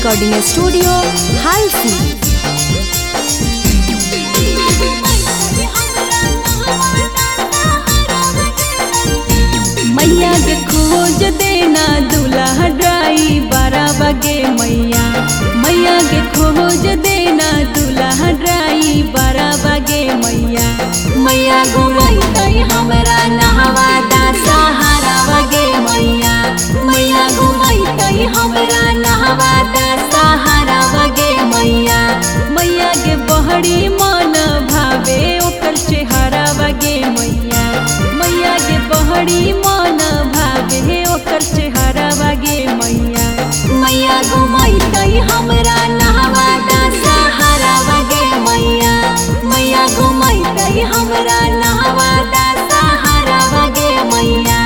Recording studio Halsi. मैया के खोज देना दूल्हा ड्राई 12 बगे मैया। मैया के खोज देना दूल्हा ड्राई 12 बगे मैया। मैया घुमैतै हमरा नहवा दा सहारा बगे मैया। मैया घुमैतै हमरा नहवा दा सहारा बगे मैया। मैया के बहरी मन भावे ओकर चेहरा बगे मैया। मैया के बहरी मन भावे ओकर चेहरा बगे मैया। मैया घुमैतै हमरा नहवा दा सहारा बगे मैया। मैया घुमैतै हमरा नहवा दा सहारा बगे मैया।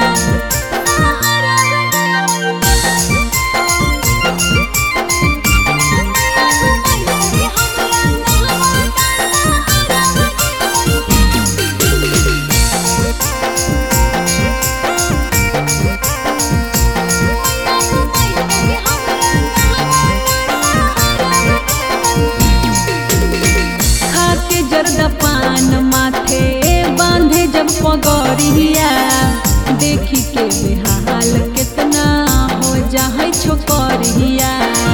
जर्दा पान माथे बांधे जब पगड़िया। देखी के बेहाल कितना हो जाए छोकरिया।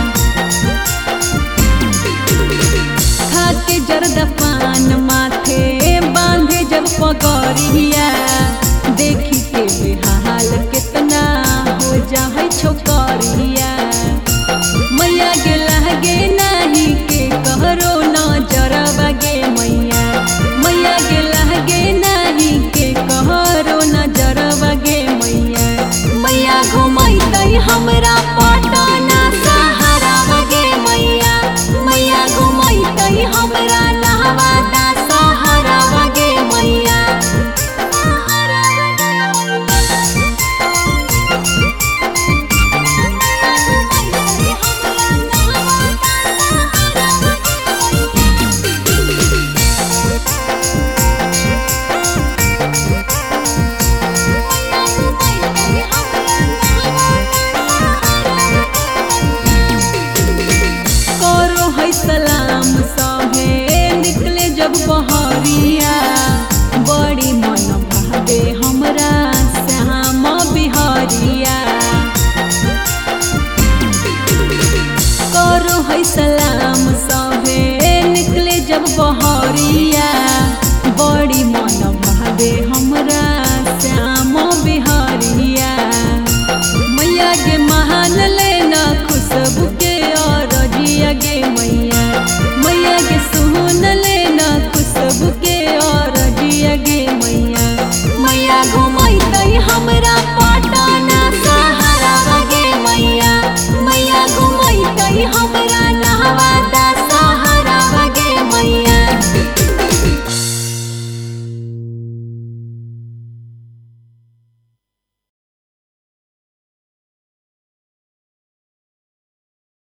खाके जर्दा पान माथे बांधे जब पगड़िया। देखी के बेहाल कितना हो जाए छोकरिया। मैया के लागे नहीं के कहरो नजर बगे मैया। मैया के लागे नहीं के कहरो नजर बगे मैया। मैया घुमैतै हमरा पटना सहारा बगे मैया। मैया घुमैतै हमरा नहवा दा सहारा बगे मैया। सलाम सहे निकले जब बहरिया। बड़ी मन भावे हमरा श्याम बिहारिया। करो है सलाम सहे निकले जब बहरिया। बड़ी मन भावे हमरा